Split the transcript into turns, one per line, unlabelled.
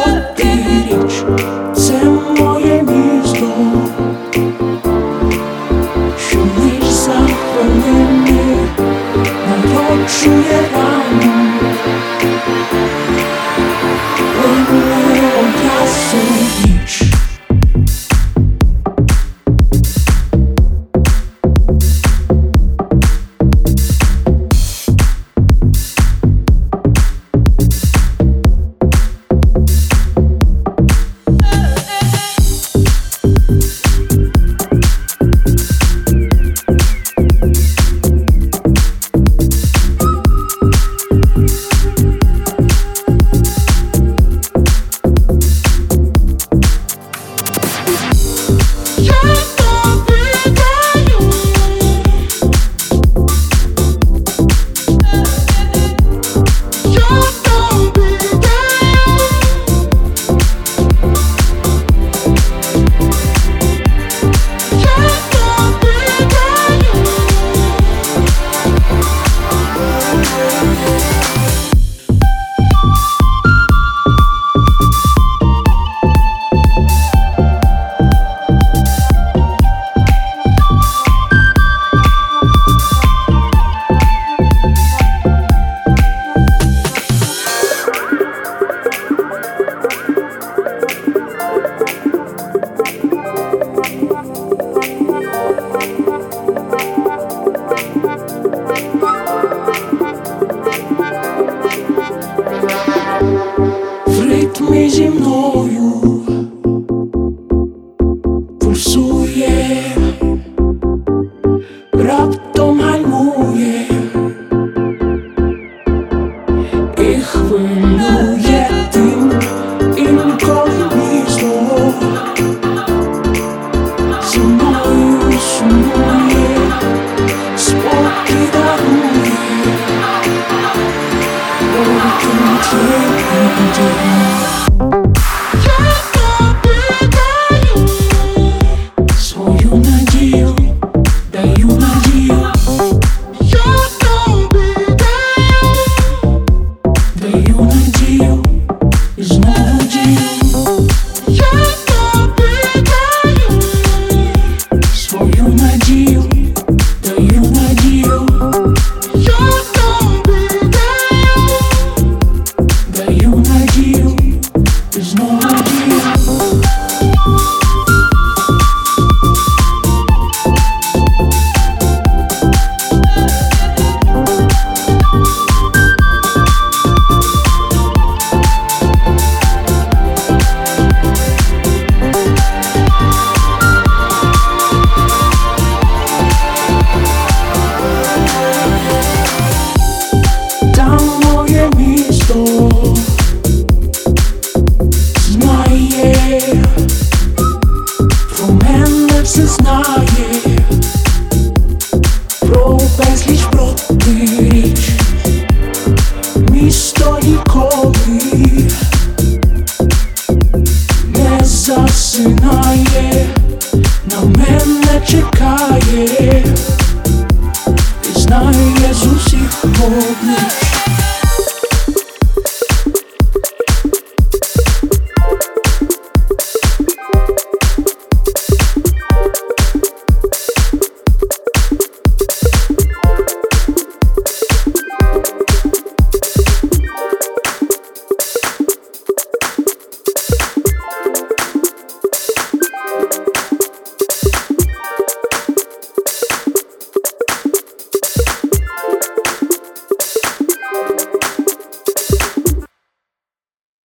протиріч, це моє місто, що лиш за хвилини народжує рану. Плине одразу ніч. Ритми зі мною пульсує, раптом гальмує і хвилює тим, інколи місто зі мною сумує, спокій дарує. Свою надію, даю надію, я тобі даю надію, і знову дію, я тобі даю свою надію, даю надію. There's no idea. Там моє місто про мене все знає, про безліч протиріч, місто ніколи не засинає, на мене чекає і знає з усіх вогнів.